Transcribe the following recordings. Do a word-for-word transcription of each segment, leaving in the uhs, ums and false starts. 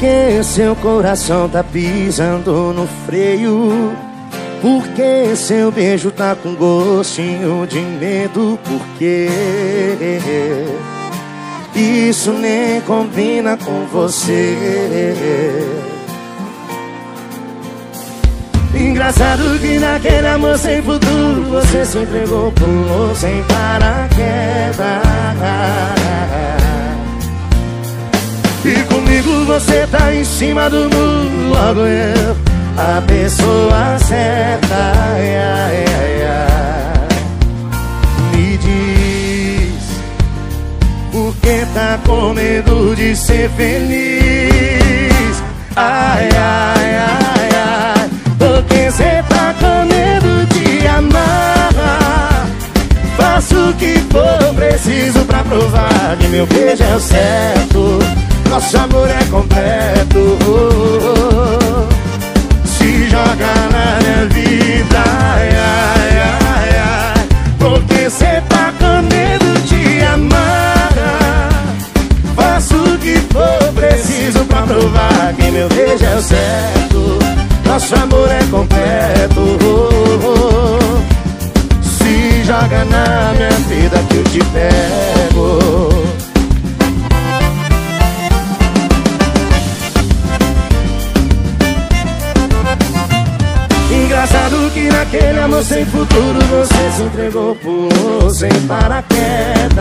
que seu coração tá pisando no freio? Por que seu beijo tá com gostinho de medo? Por quê? Isso nem combina com você. Engraçado que naquele amor sem futuro você se entregou, pulou sem paraquedas. E comigo você tá em cima do muro, logo eu, a pessoa certa. Ai, ai, ai, ai. Me diz, por que tá com medo de ser feliz? Ai, ai, ai, ai. Por que cê tá com medo de amar? Faço o que for preciso pra provar que meu beijo é o certo, nosso amor é completo. Se joga na minha vida, ai, ai, ai, ai. Porque cê tá com medo de amar? Faço o que for preciso pra provar que meu beijo é o certo, nosso amor é completo. Se joga na minha vida que eu te pego. Engraçado que naquele amor sem futuro você se entregou, pulou sem paraquedas.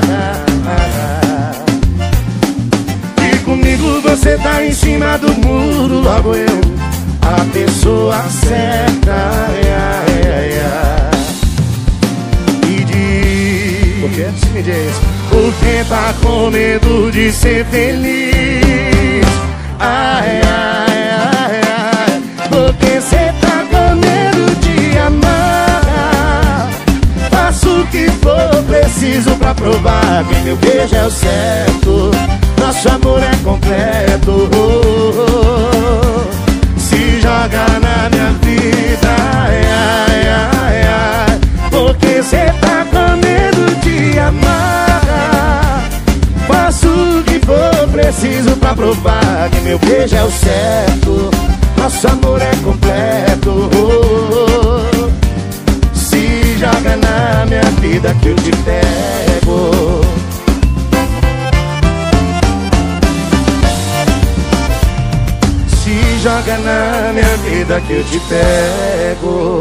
E comigo você tá em cima do muro, logo eu, a pessoa certa. Ai, ai, ai, ai. Me diz, por que? Me diz, por que tá com medo de ser feliz? Ai, ai, ai, ai. Por que cê tá com medo de amar? Faço o que for preciso pra provar que meu beijo é o certo, nosso amor é completo. Se joga na minha vida, ai, ai, ai, ai. Porque cê tá com medo de amar? Faço o que for preciso pra provar que meu beijo é o certo, nosso amor é completo. Se joga na minha vida que eu te pego. Se joga na minha vida que eu te pego.